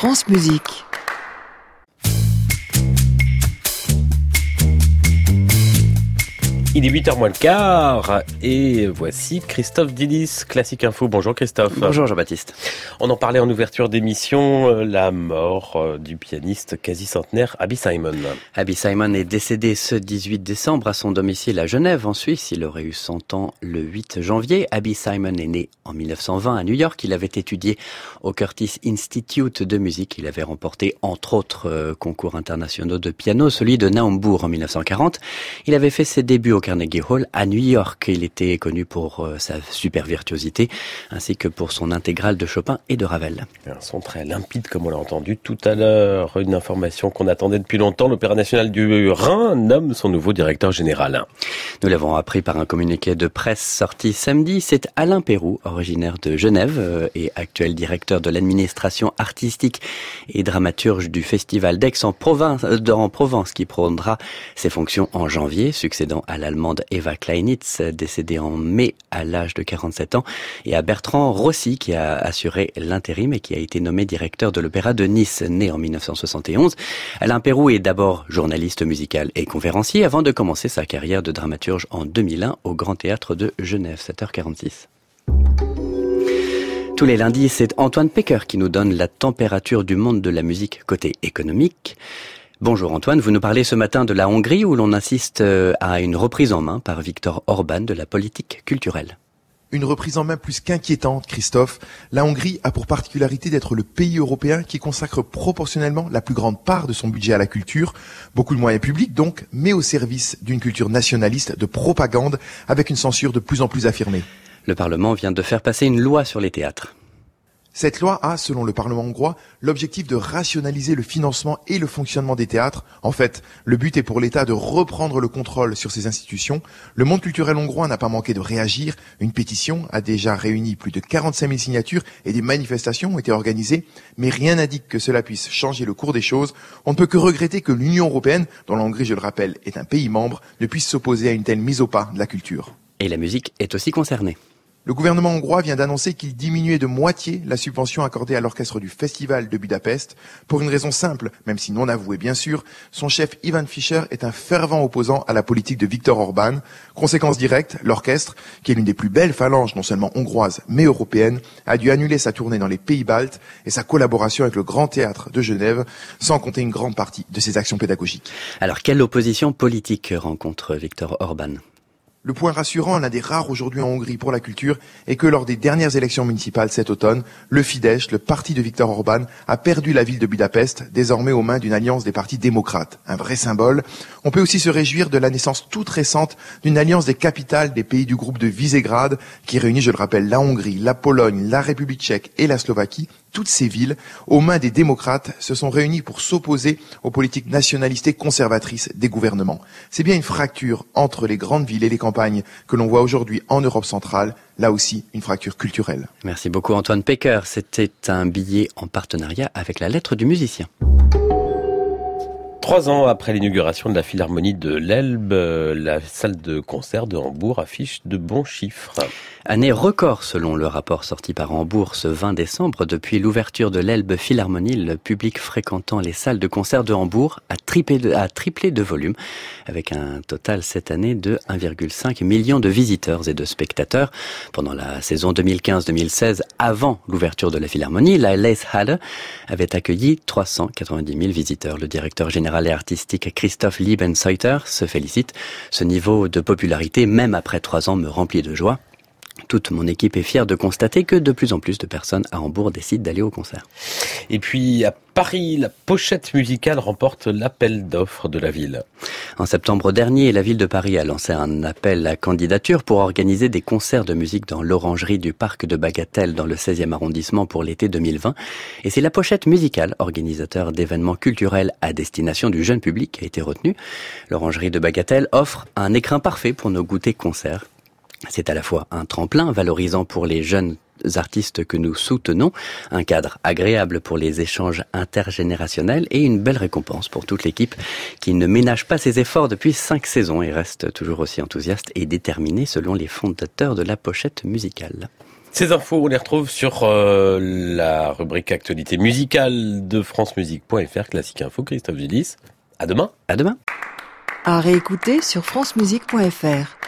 France Musique. Il est 8h moins le quart et voici Christophe Dillis, Classique Info. Bonjour Christophe. Bonjour Jean-Baptiste. On en parlait en ouverture d'émission, la mort du pianiste quasi centenaire Abby Simon. Abby Simon est décédé ce 18 décembre à son domicile à Genève en Suisse. Il aurait eu 100 ans le 8 janvier. Abby Simon est né en 1920 à New York. Il avait étudié au Curtis Institute de musique. Il avait remporté entre autres concours internationaux de piano, celui de Naumbourg en 1940. Il avait fait ses débuts au Carnegie Hall à New York. Il était connu pour sa super virtuosité ainsi que pour son intégrale de Chopin et de Ravel. Un son très limpide comme on l'a entendu tout à l'heure. Une information qu'on attendait depuis longtemps. L'Opéra national du Rhin nomme son nouveau directeur général. Nous l'avons appris par un communiqué de presse sorti samedi. C'est Alain Péroux, originaire de Genève et actuel directeur de l'administration artistique et dramaturge du Festival d'Aix en Provence qui prendra ses fonctions en janvier, succédant à l'allemande Eva Kleinitz, décédée en mai à l'âge de 47 ans, et à Bertrand Rossi, qui a assuré l'intérim et qui a été nommé directeur de l'Opéra de Nice, né en 1971. Alain Péroux est d'abord journaliste musical et conférencier avant de commencer sa carrière de dramaturge en 2001 au Grand Théâtre de Genève, 7h46. Tous les lundis, c'est Antoine Pecker qui nous donne la température du monde de la musique côté économique. Bonjour Antoine, vous nous parlez ce matin de la Hongrie où l'on assiste à une reprise en main par Viktor Orban de la politique culturelle. Une reprise en main plus qu'inquiétante, Christophe. La Hongrie a pour particularité d'être le pays européen qui consacre proportionnellement la plus grande part de son budget à la culture, beaucoup de moyens publics donc, mais au service d'une culture nationaliste de propagande avec une censure de plus en plus affirmée. Le Parlement vient de faire passer une loi sur les théâtres. Cette loi a, selon le Parlement hongrois, l'objectif de rationaliser le financement et le fonctionnement des théâtres. En fait, le but est pour l'État de reprendre le contrôle sur ces institutions. Le monde culturel hongrois n'a pas manqué de réagir. Une pétition a déjà réuni plus de 45 000 signatures et des manifestations ont été organisées. Mais rien n'indique que cela puisse changer le cours des choses. On ne peut que regretter que l'Union européenne, dont la Hongrie, je le rappelle, est un pays membre, ne puisse s'opposer à une telle mise au pas de la culture. Et la musique est aussi concernée. Le gouvernement hongrois vient d'annoncer qu'il diminuait de moitié la subvention accordée à l'orchestre du Festival de Budapest, pour une raison simple, même si non avouée bien sûr. Son chef Ivan Fischer est un fervent opposant à la politique de Viktor Orban. Conséquence directe, l'orchestre, qui est l'une des plus belles phalanges non seulement hongroises mais européennes, a dû annuler sa tournée dans les pays baltes et sa collaboration avec le Grand Théâtre de Genève, sans compter une grande partie de ses actions pédagogiques. Alors quelle opposition politique rencontre Viktor Orban ? Le point rassurant, l'un des rares aujourd'hui en Hongrie pour la culture, est que lors des dernières élections municipales cet automne, le Fidesz, le parti de Viktor Orban, a perdu la ville de Budapest, désormais aux mains d'une alliance des partis démocrates. Un vrai symbole. On peut aussi se réjouir de la naissance toute récente d'une alliance des capitales des pays du groupe de Visegrad, qui réunit, je le rappelle, la Hongrie, la Pologne, la République tchèque et la Slovaquie. Toutes ces villes, aux mains des démocrates, se sont réunies pour s'opposer aux politiques nationalistes et conservatrices des gouvernements. C'est bien une fracture entre les grandes villes et les campagnes que l'on voit aujourd'hui en Europe centrale, là aussi une fracture culturelle. Merci beaucoup Antoine Pecker. C'était un billet en partenariat avec la lettre du musicien. 3 ans après l'inauguration de la Philharmonie de l'Elbe, la salle de concert de Hambourg affiche de bons chiffres. Année record selon le rapport sorti par Hambourg ce 20 décembre. Depuis l'ouverture de l'Elbe Philharmonie, le public fréquentant les salles de concert de Hambourg a triplé de volume, avec un total cette année de 1,5 million de visiteurs et de spectateurs. Pendant la saison 2015-2016, avant l'ouverture de la Philharmonie, la Leishalle avait accueilli 390 000 visiteurs. Le directeur général et artistique Christoph Liebenseuter se félicite. Ce niveau de popularité, même après 3 ans, me remplit de joie. Toute mon équipe est fière de constater que de plus en plus de personnes à Hambourg décident d'aller au concert. Et puis à Paris, la pochette musicale remporte l'appel d'offres de la ville. En septembre dernier, la ville de Paris a lancé un appel à candidature pour organiser des concerts de musique dans l'orangerie du parc de Bagatelle dans le 16e arrondissement pour l'été 2020. Et c'est la pochette musicale, organisateur d'événements culturels à destination du jeune public, qui a été retenue. L'orangerie de Bagatelle offre un écrin parfait pour nos goûters concerts. C'est à la fois un tremplin valorisant pour les jeunes artistes que nous soutenons, un cadre agréable pour les échanges intergénérationnels et une belle récompense pour toute l'équipe qui ne ménage pas ses efforts depuis 5 saisons et reste toujours aussi enthousiaste et déterminée selon les fondateurs de la pochette musicale. Ces infos, on les retrouve sur la rubrique actualité musicale de francemusique.fr, Classique Info, Christophe Gélis. À demain. À demain. À réécouter sur francemusique.fr.